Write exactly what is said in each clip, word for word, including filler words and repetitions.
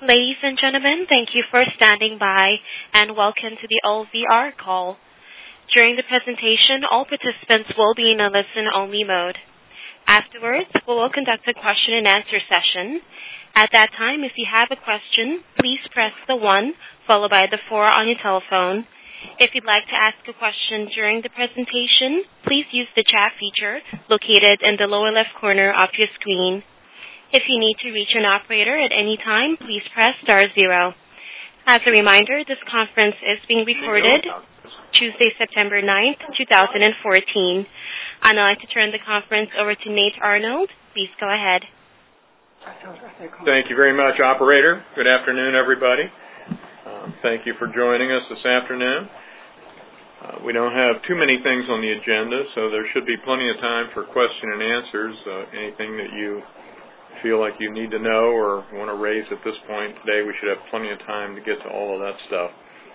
Ladies and gentlemen, thank you for standing by, and welcome to the O V R call. During the presentation, all participants will be in a listen-only mode. Afterwards, we will conduct a question-and-answer session. At that time, if you have a question, please press the one followed by the four on your telephone. If you'd like to ask a question during the presentation, please use the chat feature located in the lower left corner of your screen. If you need to reach an operator at any time, please press star zero. As a reminder, this conference is being recorded Tuesday, September ninth, twenty fourteen. I'd like to turn the conference over to Nate Arnold. Please go ahead. Thank you very much, operator. Good afternoon, everybody. Um, thank you for joining us this afternoon. Uh, we don't have too many things on the agenda, so there should be plenty of time for question and answers. Uh, anything that you feel like you need to know or want to raise at this point today, we should have plenty of time to get to all of that stuff.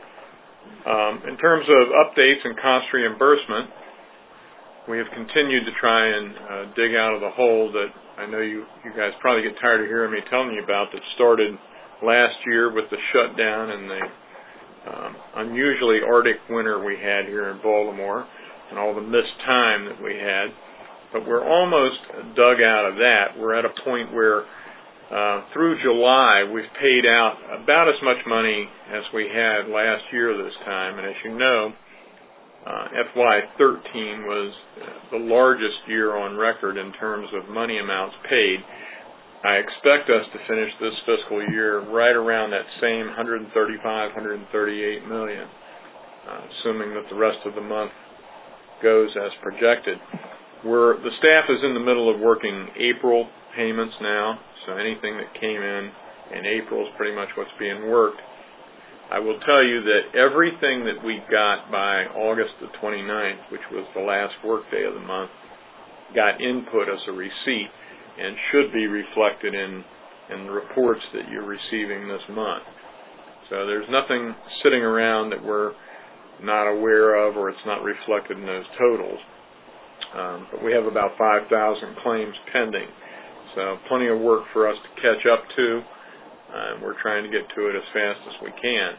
Um, in terms of updates and cost reimbursement, we have continued to try and uh, dig out of the hole that I know you, you guys probably get tired of hearing me telling you about, that started last year with the shutdown and the um, unusually Arctic winter we had here in Baltimore and all the missed time that we had. But we're almost dug out of that. We're at a point where uh, through July we've paid out about as much money as we had last year this time. And as you know, uh, F Y thirteen was the largest year on record in terms of money amounts paid. I expect us to finish this fiscal year right around that same one thirty-five, one thirty-eight million, uh, assuming that the rest of the month goes as projected. We're, the staff is in the middle of working April payments now, so anything that came in in April is pretty much what's being worked. I will tell you that everything that we got by August the twenty-ninth, which was the last work day of the month, got input as a receipt and should be reflected in, in the reports that you're receiving this month. So there's nothing sitting around that we're not aware of or it's not reflected in those totals. Um, but we have about five thousand claims pending, so plenty of work for us to catch up to, uh, and we're trying to get to it as fast as we can.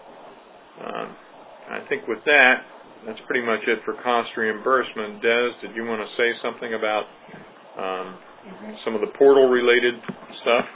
Um, I think with that, that's pretty much it for cost reimbursement. Des, did you want to say something about um, mm-hmm. some of the portal-related stuff?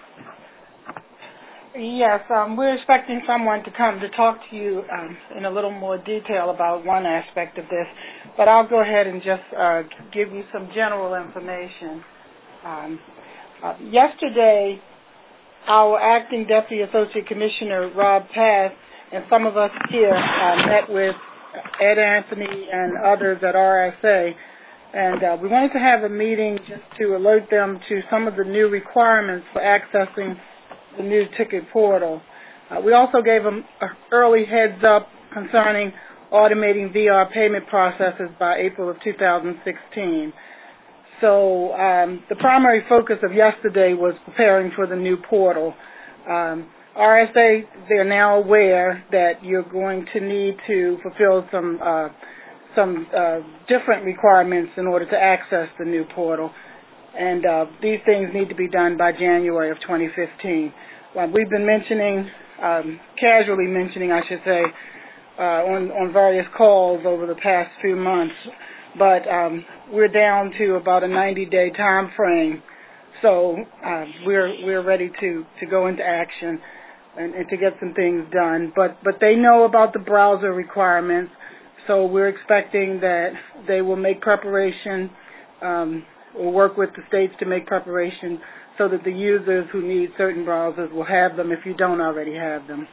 Yes, um, we're expecting someone to come to talk to you um, in a little more detail about one aspect of this, but I'll go ahead and just uh, give you some general information. Um, uh, yesterday, our acting Deputy Associate Commissioner, Rob Pass, and some of us here uh, met with Ed Anthony and others at R S A, and uh, we wanted to have a meeting just to alert them to some of the new requirements for accessing the new ticket portal. Uh, we also gave them an early heads up concerning automating V R payment processes by April of two thousand sixteen. So um, the primary focus of yesterday was preparing for the new portal. Um, R S A, they're now aware that you're going to need to fulfill some uh, some uh, different requirements in order to access the new portal. And uh, these things need to be done by January of twenty fifteen. Well, we've been mentioning, um, casually mentioning, I should say, uh, on, on various calls over the past few months, but um, we're down to about a ninety-day time frame. So uh, we're we're ready to, to go into action and, and to get some things done. But but they know about the browser requirements, so we're expecting that they will make preparation. Um, We'll work with the states to make preparation so that the users who need certain browsers will have them if you don't already have them.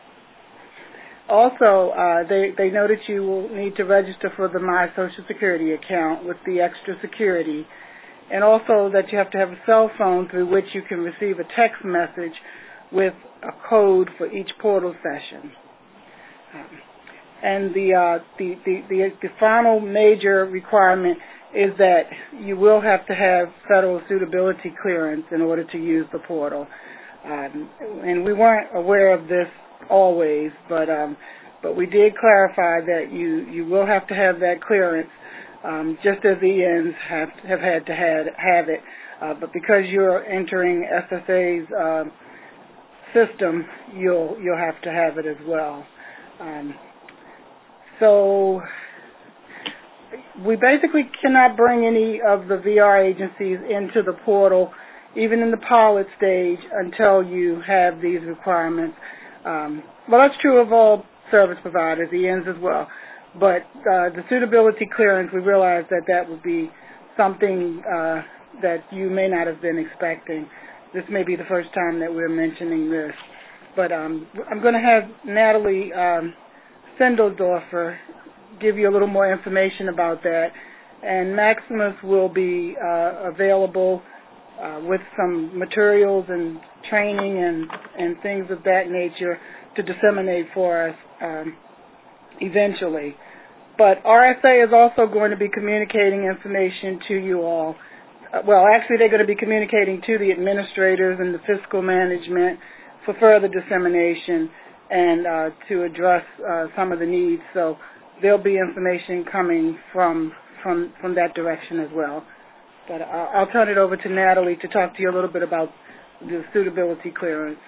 Also, uh, they, they know that you will need to register for the My Social Security account with the extra security, and also that you have to have a cell phone through which you can receive a text message with a code for each portal session. Um, and the, uh, the, the, the, the final major requirement is that you will have to have federal suitability clearance in order to use the portal. Um, and we weren't aware of this always, but um, but we did clarify that you, you will have to have that clearance, um, just as E Ns have have had to have, have it. Uh, but because you're entering S S A's uh, system, you'll you'll have to have it as well. Um, so we basically cannot bring any of the V R agencies into the portal, even in the pilot stage, until you have these requirements. Um, well, that's true of all service providers, E Ns as well. But uh, the suitability clearance, we realize that that would be something uh, that you may not have been expecting. This may be the first time that we're mentioning this. But um, I'm going to have Natalie um, Sindeldorfer give you a little more information about that. And Maximus will be uh, available uh, with some materials and training and, and things of that nature to disseminate for us um, eventually. But R S A is also going to be communicating information to you all. Uh, well, actually, they're going to be communicating to the administrators and the fiscal management for further dissemination and uh, to address uh, some of the needs. So there'll be information coming from from from that direction as well. But I'll, I'll turn it over to Natalie to talk to you a little bit about the suitability clearance.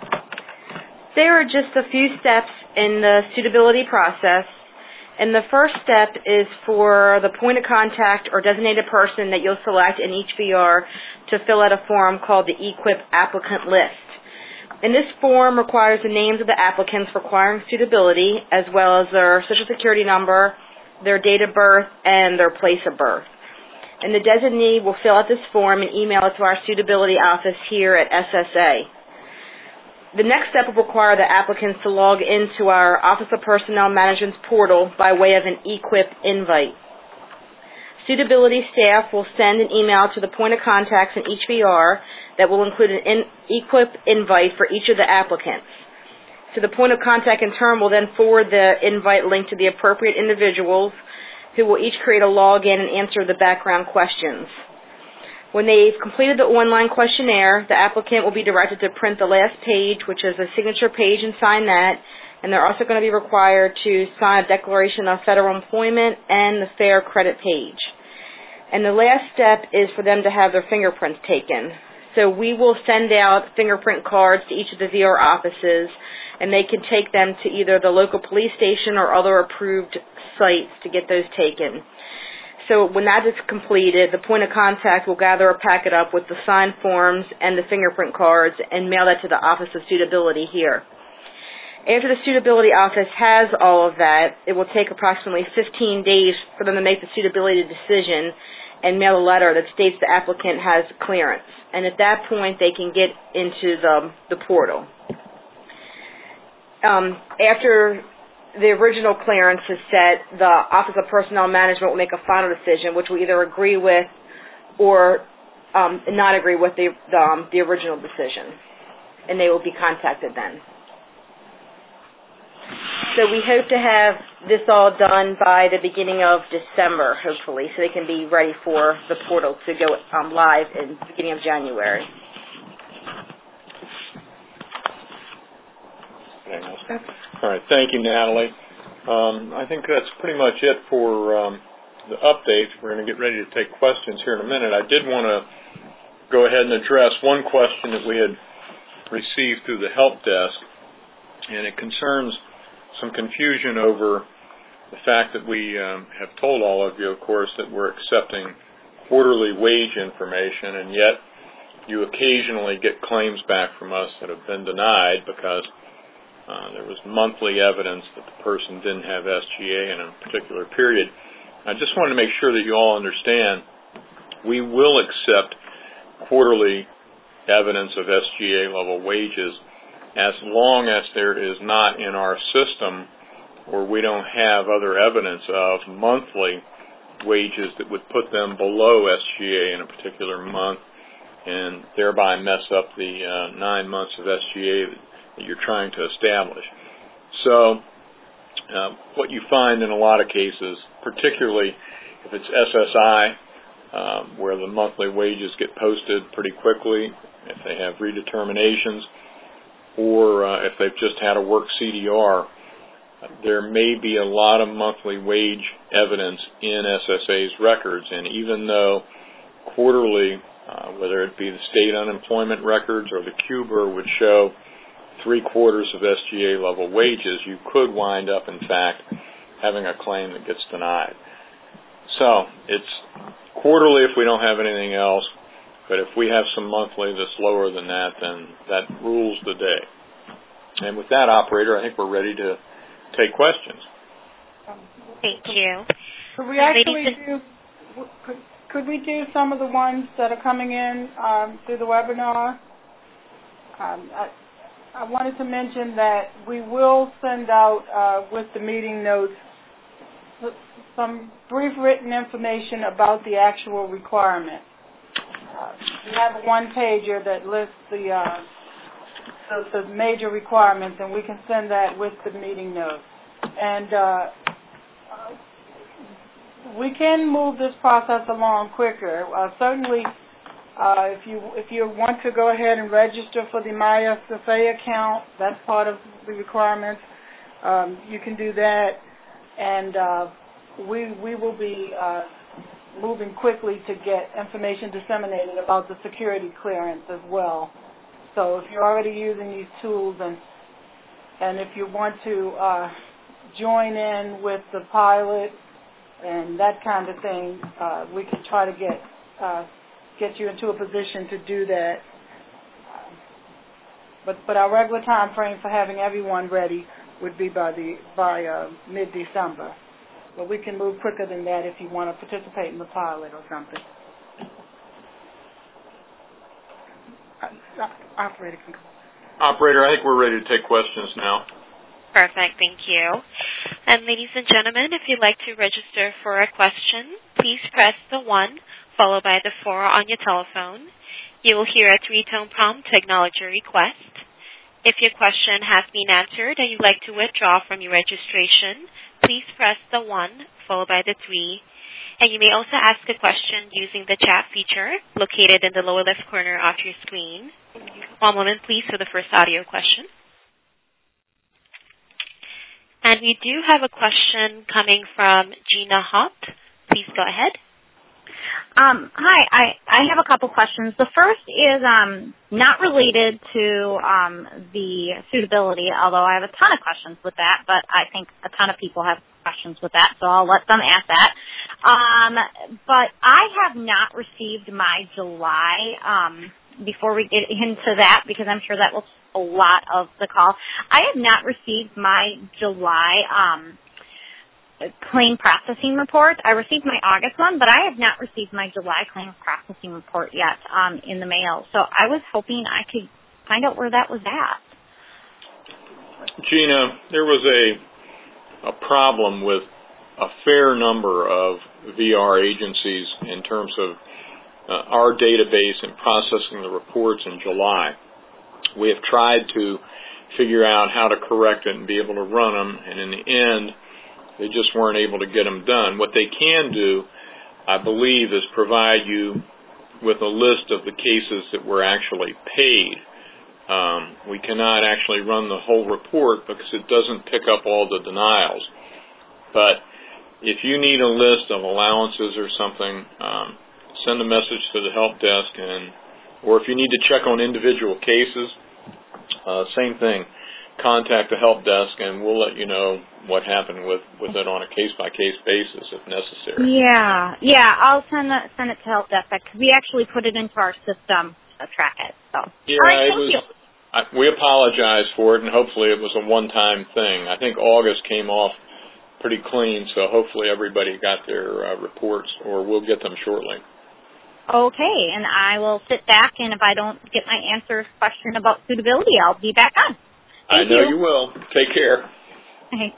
There are just a few steps in the suitability process. And the first step is for the point of contact or designated person that you'll select in each V R to fill out a form called the E Q I P applicant list. And this form requires the names of the applicants requiring suitability, as well as their social security number, their date of birth, and their place of birth. And the designee will fill out this form and email it to our suitability office here at S S A. The next step will require the applicants to log into our Office of Personnel Management's portal by way of an E Q I P invite. Suitability staff will send an email to the point of contacts in each V R that will include an in, E Q I P invite for each of the applicants. So the point of contact in turn will then forward the invite link to the appropriate individuals who will each create a login and answer the background questions. When they've completed the online questionnaire, the applicant will be directed to print the last page, which is a signature page, and sign that. And they're also going to be required to sign a declaration of federal employment and the Fair Credit page. And the last step is for them to have their fingerprints taken. So we will send out fingerprint cards to each of the V R offices, and they can take them to either the local police station or other approved sites to get those taken. So when that is completed, the point of contact will gather a packet up with the signed forms and the fingerprint cards and mail that to the Office of Suitability here. After the suitability office has all of that, it will take approximately fifteen days for them to make the suitability decision and mail a letter that states the applicant has clearance. And at that point, they can get into the, the portal. Um, after the original clearance is set, the Office of Personnel Management will make a final decision, which will either agree with or um, not agree with the, the, um, the original decision, and they will be contacted then. So we hope to have this all done by the beginning of December, hopefully, so they can be ready for the portal to go um, live in the beginning of January. All right, thank you, Natalie. Um, I think that's pretty much it for um, the updates. We're going to get ready to take questions here in a minute. I did want to go ahead and address one question that we had received through the help desk, and it concerns some confusion over the fact that we um, have told all of you, of course, that we're accepting quarterly wage information, and yet you occasionally get claims back from us that have been denied because Uh, there was monthly evidence that the person didn't have S G A in a particular period. I just wanted to make sure that you all understand we will accept quarterly evidence of S G A level wages as long as there is not in our system or we don't have other evidence of monthly wages that would put them below S G A in a particular month and thereby mess up the uh, nine months of S G A that that you're trying to establish. So uh, what you find in a lot of cases, particularly if it's S S I, um, where the monthly wages get posted pretty quickly, if they have redeterminations, or uh, if they've just had a work C D R, there may be a lot of monthly wage evidence in S S A's records, and even though quarterly, uh, whether it be the state unemployment records or the C U B R would show three-quarters of S G A level wages, you could wind up, in fact, having a claim that gets denied. So it's quarterly if we don't have anything else, but if we have some monthly that's lower than that, then that rules the day. And with that, operator, I think we're ready to take questions. Thank you. Could we actually do, could, could we do some of the ones that are coming in um, through the webinar? Um, I, I wanted to mention that we will send out uh, with the meeting notes some brief written information about the actual requirement. Uh, we have a one-pager that lists the, uh, the the major requirements, and we can send that with the meeting notes. And uh, we can move this process along quicker. Uh, certainly, uh, if you if you want to go ahead and register for the My S F A account, that's part of the requirements. Um, you can do that, and uh, we we will be uh, moving quickly to get information disseminated about the security clearance as well. So if you're already using these tools, and and if you want to uh, join in with the pilot and that kind of thing, uh, we can try to get uh, get you into a position to do that. Uh, but but our regular time frame for having everyone ready would be by the by uh, mid-December. But we can move quicker than that if you want to participate in the pilot or something. Uh, operator can. Operator, I think we're ready to take questions now. Perfect, thank you. And ladies and gentlemen, if you'd like to register for a question, please press the one followed by the four on your telephone. You will hear a three-tone prompt to acknowledge your request. If your question has been answered and you'd like to withdraw from your registration, please press the one followed by the three. And you may also ask a question using the chat feature located in the lower left corner of your screen. One moment, please, for the first audio question. And we do have a question coming from Gina Hopp. Please go ahead. Um, hi, I, I have a couple questions. The first is um, not related to um, the suitability, although I have a ton of questions with that, but I think a ton of people have questions with that, so I'll let them ask that. Um, but I have not received my July, um, before we get into that, because I'm sure that will a lot of the call. I have not received my July um, claim processing report. I received my August one, but I have not received my July claim processing report yet um, in the mail. So I was hoping I could find out where that was at. Gina, there was a a problem with a fair number of V R agencies in terms of uh, our database and processing the reports in July. We have tried to figure out how to correct it and be able to run them, and in the end, they just weren't able to get them done. What they can do, I believe, is provide you with a list of the cases that were actually paid. Um, we cannot actually run the whole report because it doesn't pick up all the denials. But if you need a list of allowances or something, um, send a message to the help desk, and or if you need to check on individual cases, uh, same thing. Contact the help desk, and we'll let you know what happened with, with it on a case-by-case basis if necessary. Yeah, yeah, I'll send it, send it to help desk because we actually put it into our system to track it. So, yeah, all right, it thank was, you. I, we apologize for it, and hopefully it was a one-time thing. I think August came off pretty clean, so hopefully everybody got their uh, reports, or we'll get them shortly. Okay, and I will sit back, and if I don't get my answer question about suitability, I'll be back on. Thank I know you. you will. Take care. Okay.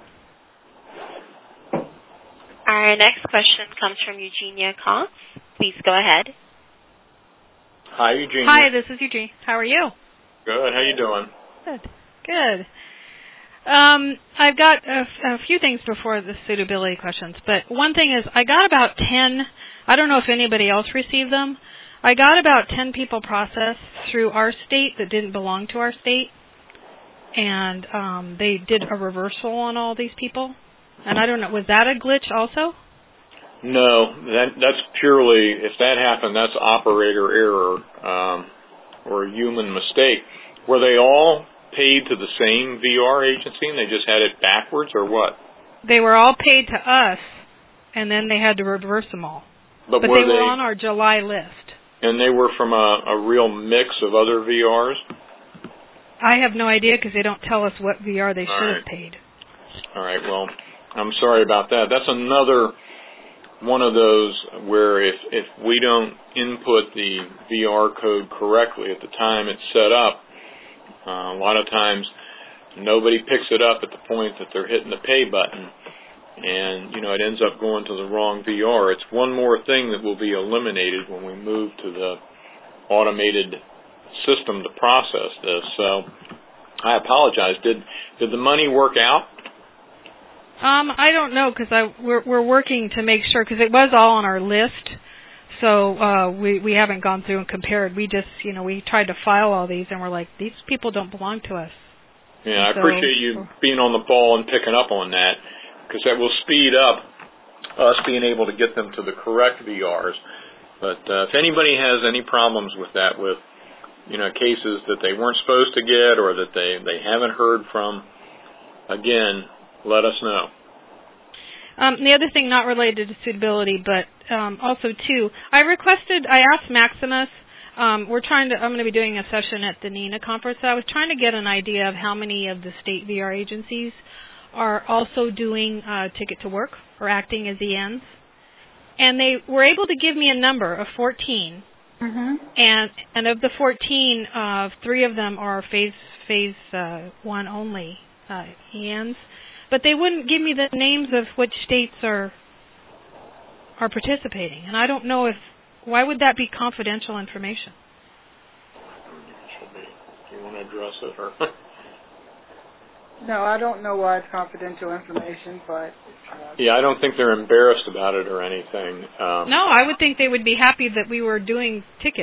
Our next question comes from Eugenia Cox. Please go ahead. Hi, Eugenia. Hi, this is Eugenia. How are you? Good. How you doing? Good. Good. Um, I've got a, a few things before the suitability questions, but one thing is I got about ten, I don't know if anybody else received them, I got about ten people processed through our state that didn't belong to our state, and um, they did a reversal on all these people. And I don't know, was that a glitch also? No, that, that's purely, if that happened, that's operator error um, or a human mistake. Were they all paid to the same V R agency and they just had it backwards, or what? They were all paid to us, and then they had to reverse them all. But, but were they were they, on our July list. And they were from a, a real mix of other V Rs? I have no idea because they don't tell us what V R they all should right. have paid. All right, well, I'm sorry about that. That's another one of those where if, if we don't input the V R code correctly at the time it's set up, uh, a lot of times nobody picks it up at the point that they're hitting the pay button, and, you know, it ends up going to the wrong V R. It's one more thing that will be eliminated when we move to the automated system to process this. So I apologize. Did did the money work out? Um, I don't know because I we're we're working to make sure because it was all on our list. So uh, we we haven't gone through and compared. We just you know we tried to file all these and we're like, these people don't belong to us. Yeah, I so, appreciate you being on the ball and picking up on that, because that will speed up us being able to get them to the correct V Rs. But uh, if anybody has any problems with that, with you know cases that they weren't supposed to get or that they, they haven't heard from, again, let us know. Um, the other thing not related to suitability, but um, also too, I requested, I asked Maximus, um, we're trying to, I'm going to be doing a session at the NENA conference. So I was trying to get an idea of how many of the state V R agencies are also doing uh, ticket to work or acting as E Ns. And they were able to give me a number of fourteen. Mm-hmm. And and of the fourteen, uh, three of them are phase phase uh, one only uh, E Ns. But they wouldn't give me the names of which states are are participating, and I don't know if why would that be confidential information? Do you want to address it, or? No, I don't know why it's confidential information, but uh, yeah, I don't think they're embarrassed about it or anything. Um, no, I would think they would be happy that we were doing ticket.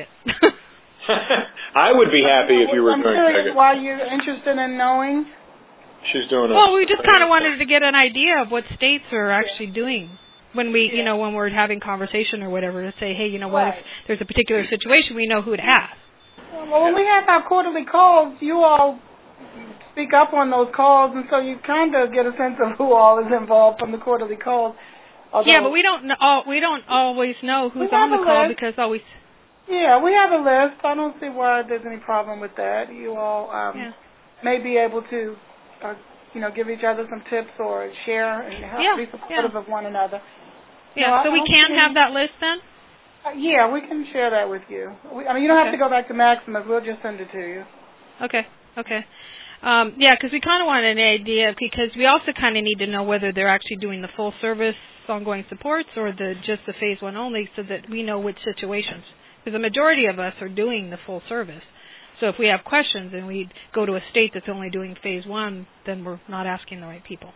I would be happy if you were I'm doing curious ticket. why you're interested in knowing. She's doing. Well, a, we just kind of wanted to get an idea of what states are actually doing when we, you know, when we're having conversation or whatever, to say, hey, you know what, Right. if there's a particular situation, we know who to ask. Well, when we have our quarterly calls, you all speak up on those calls, and so you kind of get a sense of who all is involved from the quarterly calls. Although, Yeah, but we don't know, we don't always know who's We on have the a call list. because always. Yeah, we have a list. I don't see why there's any problem with that. You all um, Yeah. may be able to, uh, you know, give each other some tips or share and help Yeah, be supportive yeah. of one another. Yeah, No, so I we don't can see have any- that list then? Uh, yeah, we can share that with you. We, I mean, you don't have Okay. to go back to Maximus. We'll just send it to you. Okay, okay. Um, yeah, because we kind of wanted an idea, because we also kind of need to know whether they're actually doing the full service ongoing supports or the just the phase one only, so that we know which situations. Because the majority of us are doing the full service. So if we have questions and we go to a state that's only doing phase one, then we're not asking the right people.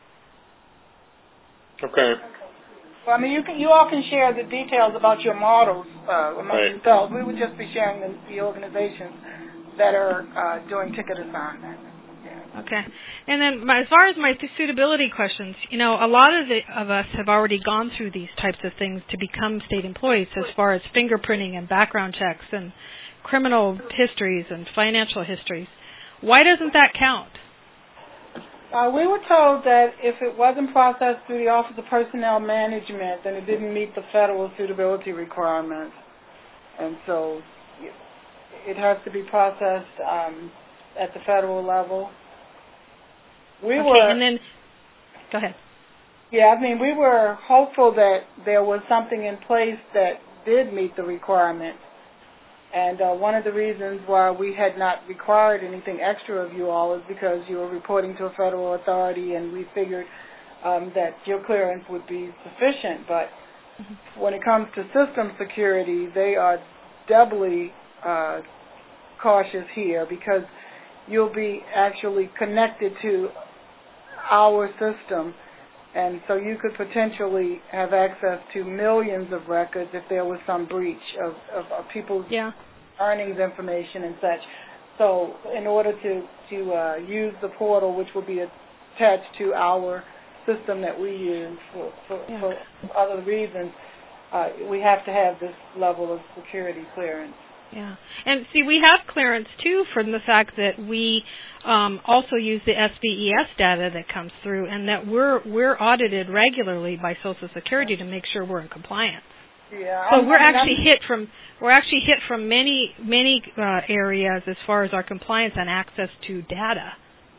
Okay. Well, I mean, you can, you all can share the details about your models uh, among Right. yourselves. We would just be sharing the, the organizations that are uh, doing ticket assignment. Yeah. Okay. And then my, as far as my suitability questions, you know, a lot of, the, of us have already gone through these types of things to become state employees, as far as fingerprinting and background checks and criminal histories and financial histories. Why doesn't that count? Uh, we were told that if it wasn't processed through the Office of Personnel Management, then it didn't meet the federal suitability requirements. And so it has to be processed um, at the federal level. We okay, were, and then, go ahead. yeah, I mean, we were hopeful that there was something in place that did meet the requirements. And uh, one of the reasons why we had not required anything extra of you all is because you were reporting to a federal authority, and we figured um, that your clearance would be sufficient. But mm-hmm. when it comes to system security, they are doubly uh, cautious here, because you'll be actually connected to our system. And so you could potentially have access to millions of records if there was some breach of, of, of people's yeah. earnings information and such. So in order to, to uh, use the portal, which will be attached to our system that we use for, for, yeah. for other reasons, uh, we have to have this level of security clearance. Yeah. And see, we have clearance, too, from the fact that we um, also use the S B E S data that comes through, and that we're we're audited regularly by Social Security to make sure we're in compliance. Yeah. So I'm, we're I mean, actually I'm, hit from we're actually hit from many many uh, areas as far as our compliance and access to data.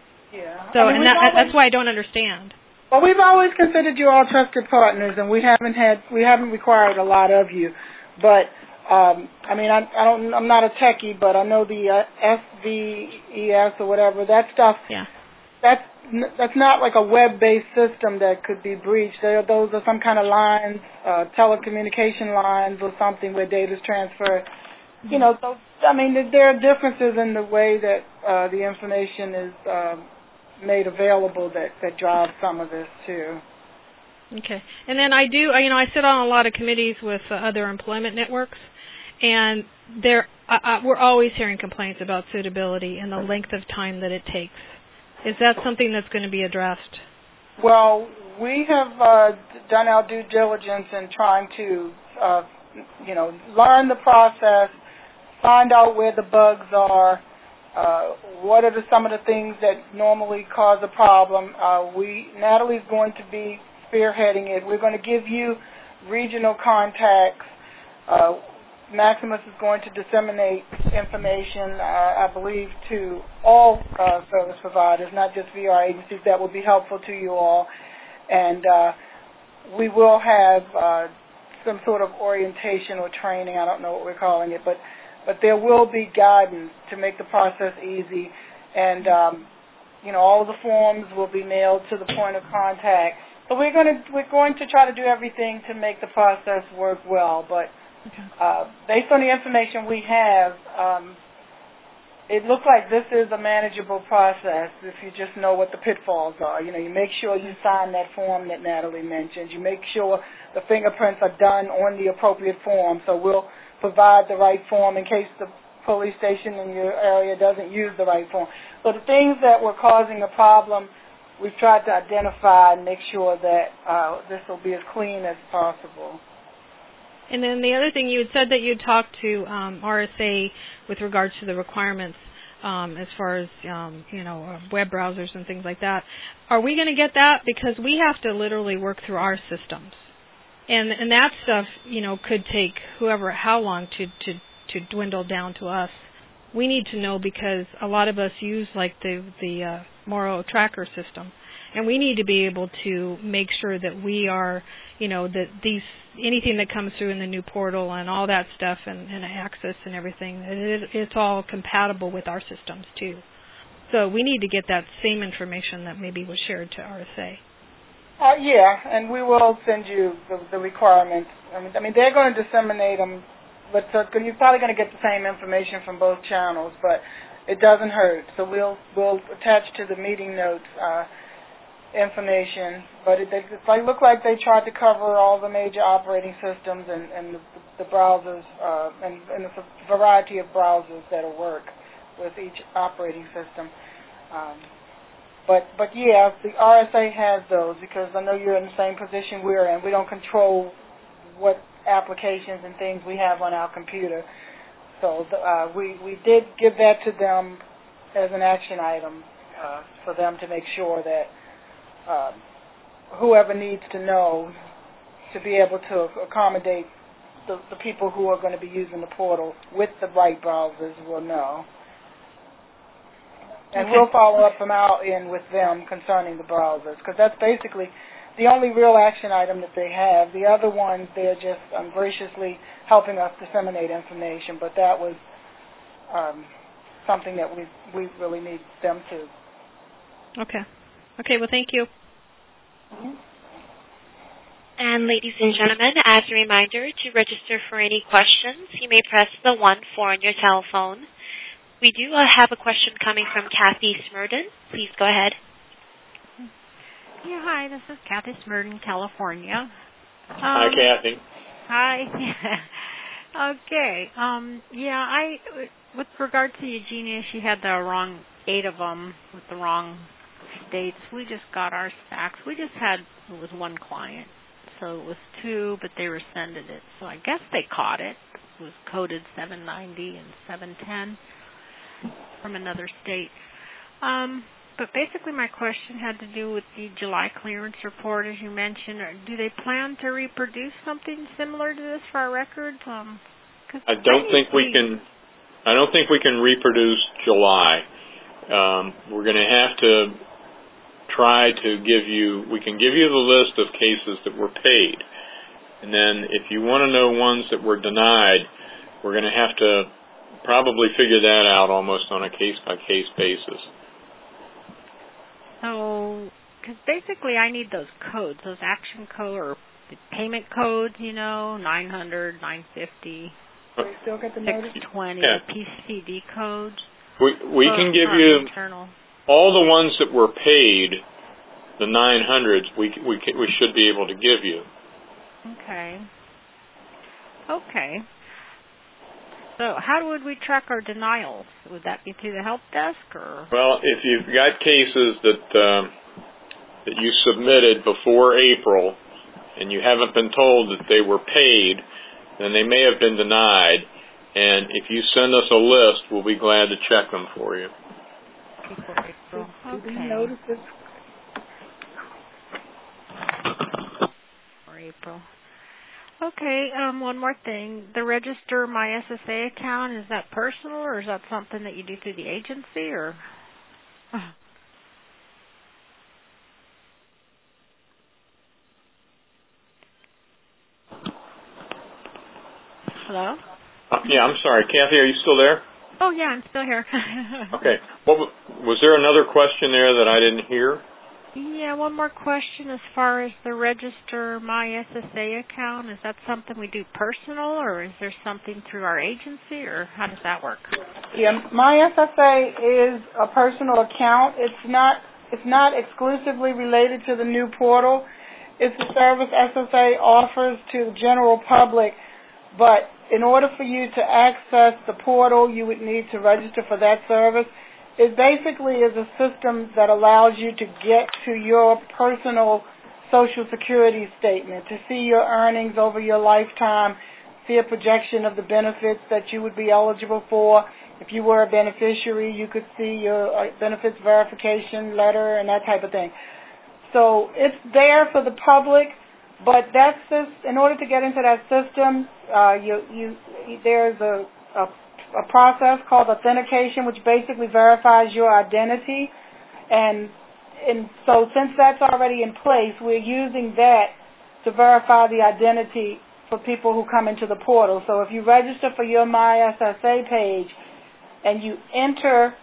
Yeah. So I mean, and that, always, that's why I don't understand. Well, we've always considered you all trusted partners, and we haven't had we haven't required a lot of you, but. Um, I mean, I, I don't. I'm not a techie, but I know the uh, S V E S or whatever that stuff. Yeah. That's that's not like a web-based system that could be breached. There, those are some kind of lines, uh, telecommunication lines or something where data is transferred. You know, so I mean, there are differences in the way that uh, the information is um, made available that that drive some of this too. Okay. And then I do, you know, I sit on a lot of committees with uh, other employment networks, and there, uh, uh, we're always hearing complaints about suitability and the length of time that it takes. Is that something that's going to be addressed? Well, we have uh, done our due diligence in trying to, uh, you know, learn the process, find out where the bugs are, uh, what are the, some of the things that normally cause a problem. Uh, we, Natalie's going to be spearheading it. We're going to give you regional contacts. Uh, Maximus is going to disseminate information, uh, I believe, to all uh, service providers, not just V R agencies. That will be helpful to you all. And uh, we will have uh, some sort of orientation or training. I don't know what we're calling it, but but there will be guidance to make the process easy. And um, you know, all of the forms will be mailed to the point of contact. So we're going to we're going to try to do everything to make the process work well, but. Uh, based on the information we have, um, it looks like this is a manageable process if you just know what the pitfalls are. You know, you make sure you sign that form that Natalie mentioned. You make sure the fingerprints are done on the appropriate form, so we'll provide the right form in case the police station in your area doesn't use the right form. So the things that were causing the problem, we've tried to identify and make sure that uh, this will be as clean as possible. And then the other thing, you had said that you'd talked to um, R S A with regards to the requirements um, as far as, um, you know, uh, web browsers and things like that. Are we going to get that? Because we have to literally work through our systems. And and that stuff, you know, could take whoever, how long to, to, to dwindle down to us. We need to know because a lot of us use, like, the, the uh, Moro tracker system. And we need to be able to make sure that we are, you know, that these anything that comes through in the new portal and all that stuff and, and access and everything, it, it's all compatible with our systems too. So we need to get that same information that maybe was shared to R S A. Uh, yeah, and we will send you the, the requirements. I mean, I mean, they're going to disseminate them, but uh, you're probably going to get the same information from both channels, but it doesn't hurt. So we'll we'll attach to the meeting notes uh, information, but it, it, it looked like they tried to cover all the major operating systems and, and the, the browsers uh, and, and the variety of browsers that'll work with each operating system. Um, but but yeah, the R S A has those because I know you're in the same position we're in. We don't control what applications and things we have on our computer. So uh, we we did give that to them as an action item uh, for them to make sure that Uh, whoever needs to know to be able to accommodate the, the people who are going to be using the portal with the right browsers will know. And okay. We'll follow up from our end with them concerning the browsers because that's basically the only real action item that they have. The other ones, they're just um, graciously helping us disseminate information, but that was um, something that we we really need them to. Okay. Okay, well, thank you. Mm-hmm. And ladies and gentlemen, as a reminder, to register for any questions, you may press the one four on your telephone. We do uh, have a question coming from Kathy Smurden. Please go ahead. Yeah, hi, this is Kathy Smurden, California. Um, hi, Kathy. Hi. Okay. Um, yeah, I, with regard to Eugenia, she had the wrong eight of them with the wrong states. We just got our facts. We just had, it was one client. So it was two, but they rescinded it. So I guess they caught it. was coded seven ninety and seven ten from another state. Um, but basically my question had to do with the July clearance report, as you mentioned. Do they plan to reproduce something similar to this for our records? Um, I don't think we can. I don't think we can reproduce July. Um, we're going to have to try to give you. We can give you the list of cases that were paid, and then if you want to know ones that were denied, we're going to have to probably figure that out almost on a case by case basis. So, because basically I need those codes, those action code or payment codes, you know, nine hundred, nine fifty, still get the six twenty, yeah. P C D codes. We we oh, can give you internal. all the ones that were paid, the nine hundreds. We we we should be able to give you. Okay. Okay. So how would we track our denials? Would that be through the help desk, or? Well, if you've got cases that um, that you submitted before April, and you haven't been told that they were paid, then they may have been denied. And if you send us a list, we'll be glad to check them for you. Before April. Okay. Do you notice this? For April. Okay, um, one more thing. The Register My S S A account, is that personal, or is that something that you do through the agency, or? Hello? Uh, yeah, I'm sorry. Kathy, are you still there? Oh, yeah, I'm still here. Okay. What, was there another question there that I didn't hear? Yeah, one more question as far as the Register My S S A account. Is that something we do personal, or is there something through our agency, or how does that work? Yeah, My S S A is a personal account. It's not it's not exclusively related to the new portal. It's a service S S A offers to the general public, but in order for you to access the portal, you would need to register for that service. It basically is a system that allows you to get to your personal Social Security statement, to see your earnings over your lifetime, see a projection of the benefits that you would be eligible for. If you were a beneficiary, you could see your benefits verification letter and that type of thing. So it's there for the public, but that's just, in order to get into that system, uh, you, you, there's a, a a process called authentication, which basically verifies your identity. And, and so since that's already in place, we're using that to verify the identity for people who come into the portal. So if you register for your My S S A page and you enter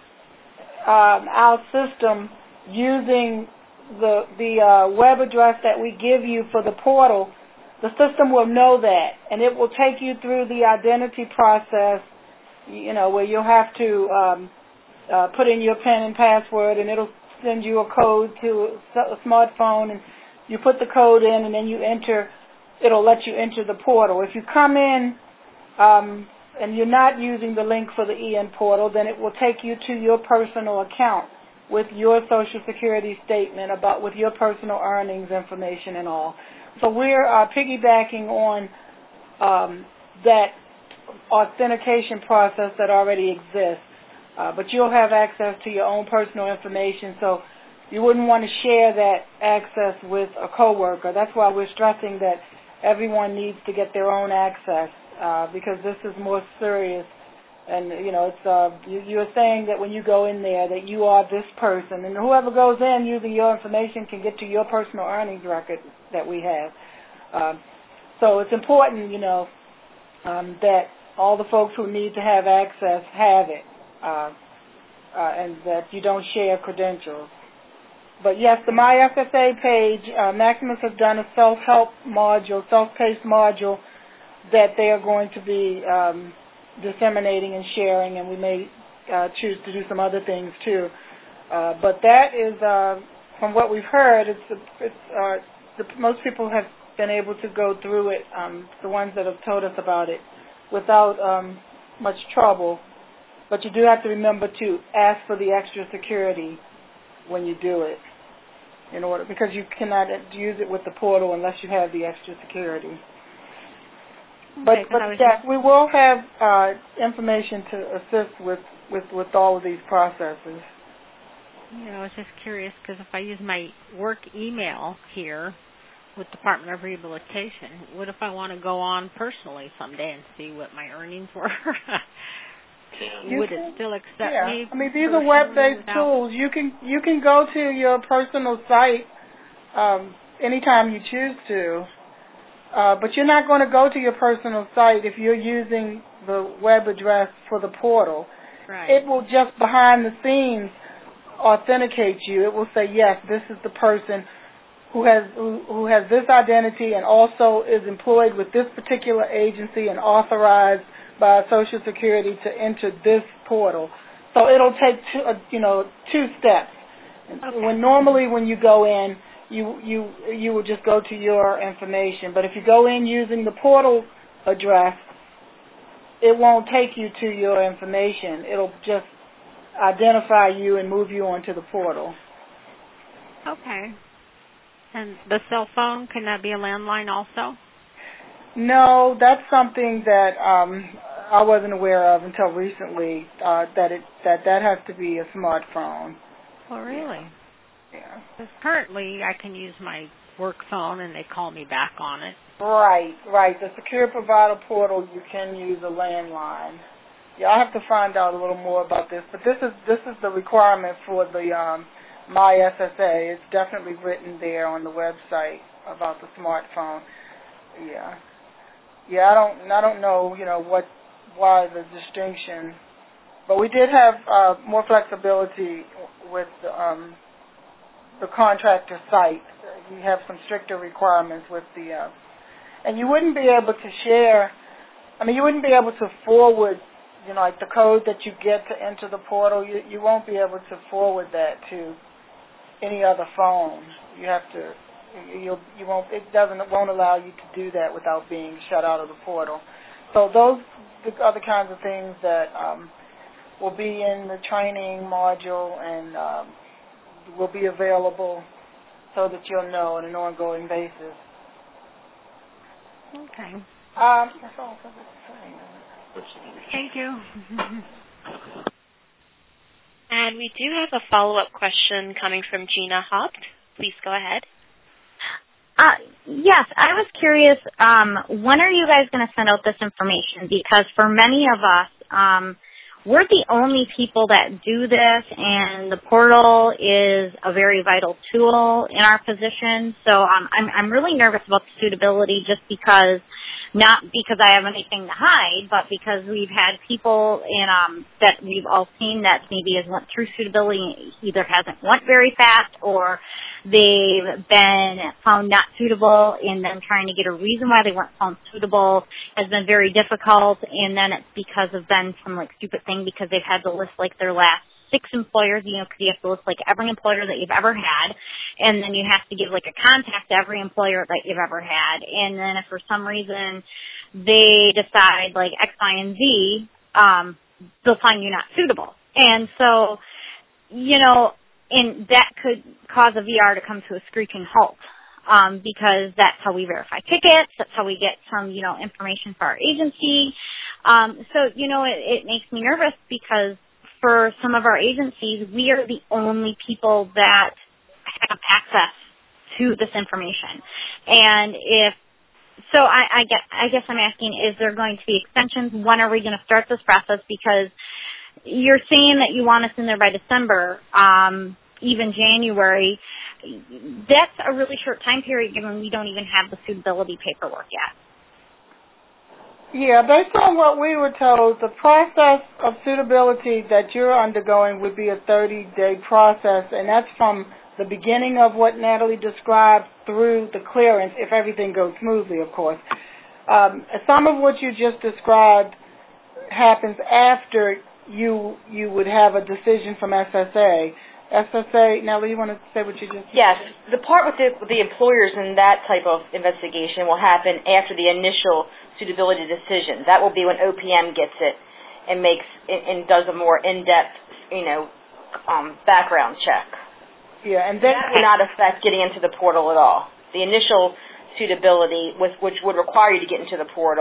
um, our system using the, the uh, web address that we give you for the portal, the system will know that, and it will take you through the identity process, you know, where you'll have to um, uh, put in your PIN and password, and it'll send you a code to a smartphone, and you put the code in, and then you enter, it'll let you enter the portal. If you come in um, and you're not using the link for the E N portal, then it will take you to your personal account with your Social Security statement, about with your personal earnings information and all. So we're uh, piggybacking on um, that authentication process that already exists, uh, but you'll have access to your own personal information, so you wouldn't want to share that access with a coworker. That's why we're stressing that everyone needs to get their own access, uh, because this is more serious. And you know, it's uh, you, you're saying that when you go in there that you are this person, and whoever goes in using your information can get to your personal earnings record that we have. Uh, so it's important, you know, um, that all the folks who need to have access have it, uh, uh, and that you don't share credentials. But yes, the My S S A page, uh, Maximus has done a self-help module, self-paced module that they are going to be um, disseminating and sharing, and we may uh, choose to do some other things too. Uh, but that is, uh, from what we've heard, it's, it's uh, the, most people have been able to go through it, um, the ones that have told us about it, without um, much trouble. But you do have to remember to ask for the extra security when you do it, in order, because you cannot use it with the portal unless you have the extra security. But, okay, but I was yes, just, we will have uh, information to assist with, with, with all of these processes. you know, I was just curious because if I use my work email here with Department of Rehabilitation, what if I want to go on personally someday and see what my earnings were? You Would can, it still accept yeah. me? I mean, these are web-based without... tools. You can you can go to your personal site um, anytime you choose to, uh, but you're not going to go to your personal site if you're using the web address for the portal. Right. It will just behind the scenes authenticate you. It will say, yes, this is the person who has who, who has this identity and also is employed with this particular agency and authorized by Social Security to enter this portal. So it'll take two, uh, you know, two steps. Okay. When normally when you go in, you you you will just go to your information. But if you go in using the portal address, it won't take you to your information. It'll just identify you and move you onto the portal. Okay. And the cell phone, can that be a landline also? No, that's something that um, I wasn't aware of until recently. Uh, that it that that has to be a smartphone. Oh, really? Yeah. Because currently I can use my work phone and they call me back on it. Right, right. The Secure Provider Portal, you can use a landline. Yeah, I'll have to find out a little more about this, but this is this is the requirement for the um, My S S A. It's definitely written there on the website about the smartphone. Yeah. Yeah, I don't I don't know, you know, what why the distinction, but we did have uh, more flexibility with um, the contractor site. You have some stricter requirements with the, uh, and you wouldn't be able to share. I mean, you wouldn't be able to forward, you know, like the code that you get to enter the portal. You you won't be able to forward that to any other phone. You have to. You you won't. It doesn't won't allow you to do that without being shut out of the portal. So those are the kinds of things that um, will be in the training module and um, will be available so that you'll know on an ongoing basis. Okay. Um, that's all I was saying. Thank you. And we do have a follow-up question coming from Gina Haupt. Please go ahead. Uh, yes, I was curious, um, when are you guys going to send out this information? Because for many of us, um, we're the only people that do this, and the portal is a very vital tool in our position. So um, I'm, I'm really nervous about the suitability just because, not because I have anything to hide, but because we've had people in um, that we've all seen that maybe has went through suitability, either hasn't went very fast or they've been found not suitable, and then trying to get a reason why they weren't found suitable has been very difficult, and then it's because of been some like stupid thing because they've had to list like their last six employers, you know, because you have to list like every employer that you've ever had, and then you have to give like a contact to every employer that you've ever had, and then if for some reason they decide like X, Y, and Z, um, they'll find you not suitable. And so, you know, and that could cause a V R to come to a screeching halt, um, because that's how we verify tickets. That's how we get some, you know, information for our agency. Um, so, you know, it, it makes me nervous because for some of our agencies, we are the only people that have access to this information. And if so, I, I guess I guess I'm asking: is there going to be extensions? When are we going to start this process? Because you're saying that you want us in there by December, um, even January. That's a really short time period given we don't even have the suitability paperwork yet. Yeah, based on what we were told, the process of suitability that you're undergoing would be a thirty-day process, and that's from the beginning of what Natalie described through the clearance, if everything goes smoothly, of course. Um, some of what you just described happens after you you would have a decision from S S A. S S A, Natalie, you want to say what you just said? Yes. The part with the, with the employers in that type of investigation will happen after the initial suitability decision. That will be when O P M gets it and makes and, and does a more in-depth, you know, um, background check. Yeah, and then that will not affect getting into the portal at all. The initial suitability, with, which would require you to get into the portal,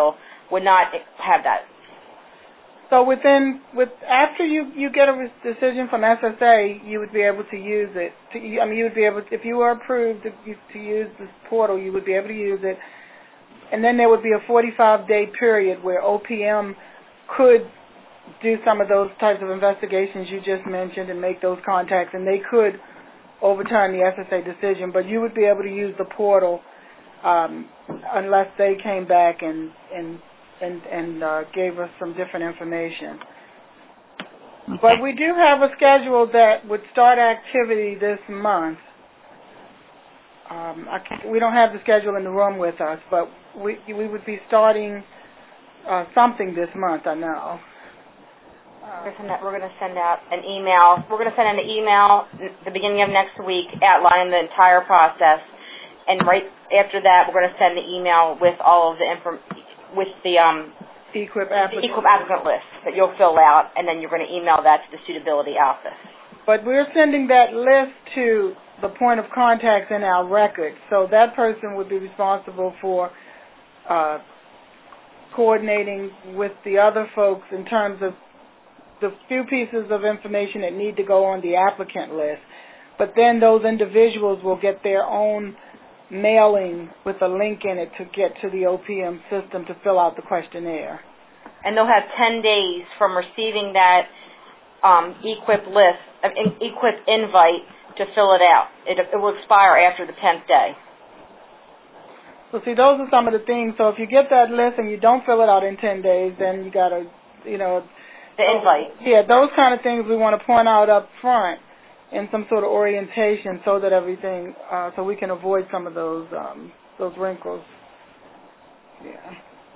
would not have that. So within, with after you, you get a decision from S S A, you would be able to use it. To, I mean, you would be able, if you were approved to, to use this portal, you would be able to use it. And then there would be a forty-five day period where O P M could do some of those types of investigations you just mentioned and make those contacts, and they could overturn the S S A decision. But you would be able to use the portal um, unless they came back and and and, and uh, gave us some different information. Okay. But we do have a schedule that would start activity this month. Um, I can't, we don't have the schedule in the room with us, but we we would be starting uh, something this month, I know. Uh, we're going to send out an email. We're going to send out an email at the beginning of next week outlining the entire process, and right after that, we're going to send the email with all of the inform with the um the equip applicant, the equip applicant list that you'll fill out, and then you're going to email that to the suitability office. But we're sending that list to the point of contact in our record, so that person would be responsible for uh, coordinating with the other folks in terms of the few pieces of information that need to go on the applicant list. But then those individuals will get their own mailing with a link in it to get to the O P M system to fill out the questionnaire. And they'll have ten days from receiving that um, equip list, uh, equip invite to fill it out. It, it will expire after the tenth day. So see, those are some of the things. So if you get that list and you don't fill it out in ten days, then you got to, you know, the invite. Yeah, those kind of things we want to point out up front in some sort of orientation, so that everything, uh, so we can avoid some of those um, those wrinkles. Yeah.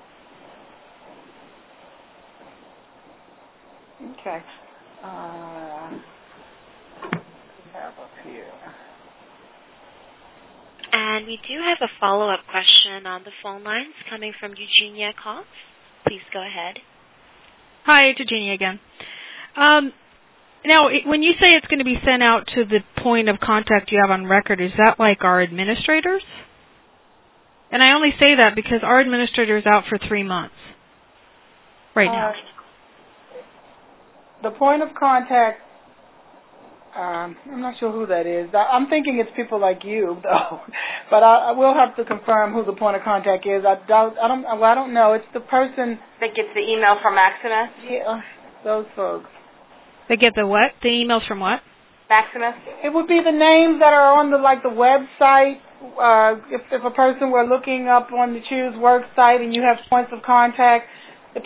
Okay. Uh, we have up here. And we do have a follow-up question on the phone lines coming from Eugenia Cox. Please go ahead. Hi, it's Eugenia again. Um, now, it, when you say it's going to be sent out to the point of contact you have on record, is that like our administrators? And I only say that because our administrator is out for three months right now. Uh, the point of contact, um, I'm not sure who that is. I'm thinking it's people like you, though. But I, I will have to confirm who the point of contact is. I doubt. I don't. Well, I don't know. It's the person that gets the email from Maximus. Yeah, those folks. They get the what? The emails from what? Maximus. It would be the names that are on the like the website. Uh, if if a person were looking up on the Choose Work site and you have points of contact. It,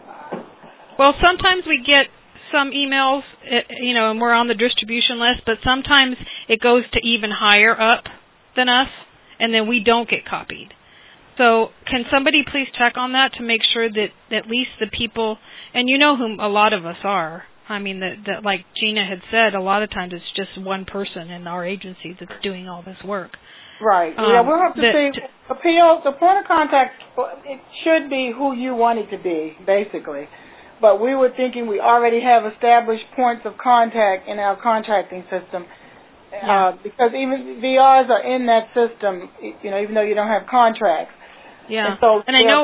well, sometimes we get some emails, you know, and we're on the distribution list, but sometimes it goes to even higher up than us, and then we don't get copied. So can somebody please check on that to make sure that at least the people, and you know whom a lot of us are. I mean, that, that like Gina had said, a lot of times it's just one person in our agency that's doing all this work. Right. Um, yeah, we'll have to the, see. The P O, the point of contact, it should be who you want it to be, basically. But we were thinking we already have established points of contact in our contracting system. Yeah. Uh, because even V Rs are in that system, you know, even though you don't have contracts. Yeah. And, so, and I know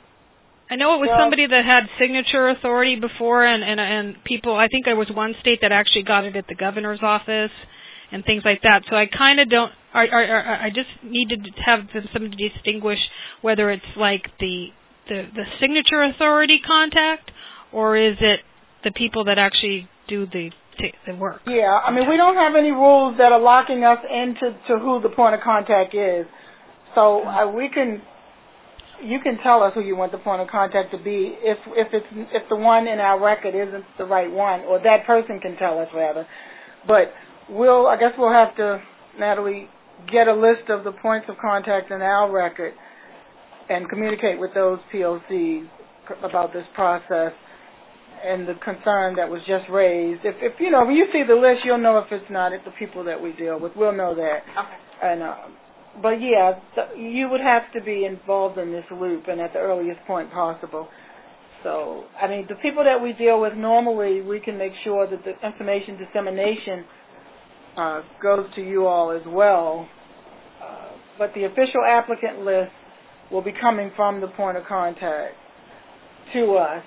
I know it was well, somebody that had signature authority before, and, and, and people, I think there was one state that actually got it at the governor's office and things like that. So I kind of don't, I, I, I just needed to have somebody to distinguish whether it's like the, the, the signature authority contact, or is it the people that actually do the the work? Yeah, I mean, we don't have any rules that are locking us into to who the point of contact is. So uh, we can, you can tell us who you want the point of contact to be if if it's if the one in our record isn't the right one, or that person can tell us rather. But we'll, I guess we'll have to, Natalie, get a list of the points of contact in our record and communicate with those P O Cs about this process and the concern that was just raised. If, if you know, when you see the list, you'll know if it's not it's the people that we deal with. We'll know that. Okay. And uh, but yeah, th- you would have to be involved in this loop and at the earliest point possible. So, I mean, the people that we deal with normally, we can make sure that the information dissemination uh, goes to you all as well. Uh, but the official applicant list will be coming from the point of contact. to us.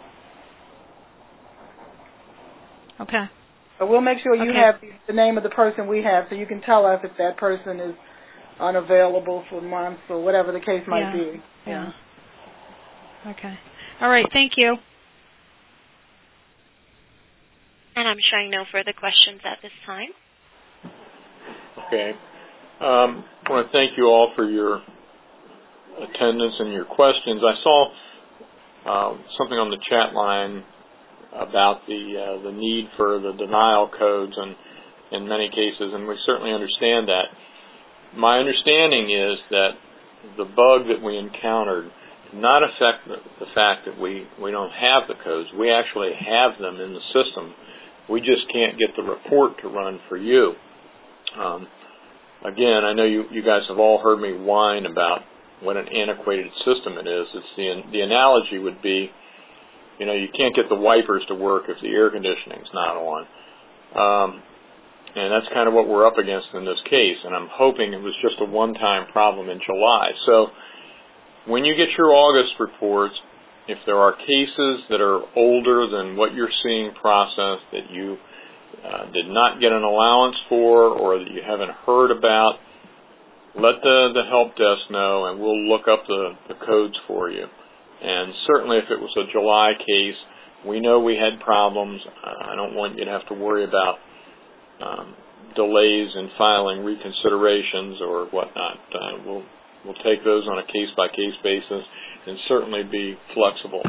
Okay. But we'll make sure you okay. have the name of the person we have, so you can tell us if that person is unavailable for months or whatever the case might yeah. be. Yeah. yeah. Okay. All right. Thank you. And I'm showing no further questions at this time. Okay. Um, I want to thank you all for your attendance and your questions. I saw uh, something on the chat line about the uh, the need for the denial codes and in many cases, and we certainly understand that. My understanding is that the bug that we encountered did not affect the, the fact that we, we don't have the codes. We actually have them in the system. We just can't get the report to run for you. Um, again, I know you, you guys have all heard me whine about what an antiquated system it is. It's the, the analogy would be, you know, you can't get the wipers to work if the air conditioning's not on. Um, and that's kind of what we're up against in this case, and I'm hoping it was just a one-time problem in July. So when you get your August reports, if there are cases that are older than what you're seeing processed that you uh, did not get an allowance for or that you haven't heard about, let the, the help desk know, and we'll look up the, the codes for you. And certainly if it was a July case, we know we had problems. I don't want you to have to worry about um, delays in filing reconsiderations or whatnot. Uh, we'll, we'll take those on a case-by-case basis and certainly be flexible.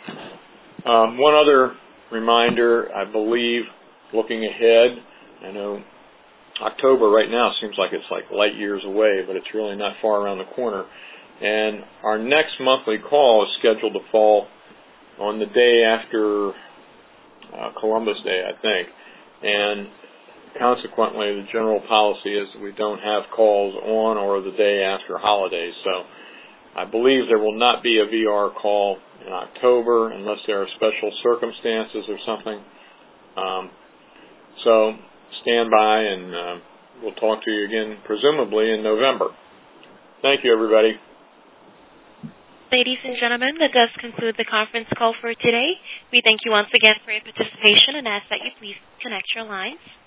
Um, one other reminder, I believe, looking ahead, I know October right now seems like it's like light years away, but it's really not far around the corner. And our next monthly call is scheduled to fall on the day after uh, Columbus Day, I think. And consequently, the general policy is that we don't have calls on or the day after holidays. So I believe there will not be a V R call in October unless there are special circumstances or something. Um, so stand by, and uh, we'll talk to you again, presumably in November. Thank you, everybody. Ladies and gentlemen, that does conclude the conference call for today. We thank you once again for your participation and ask that you please connect your lines.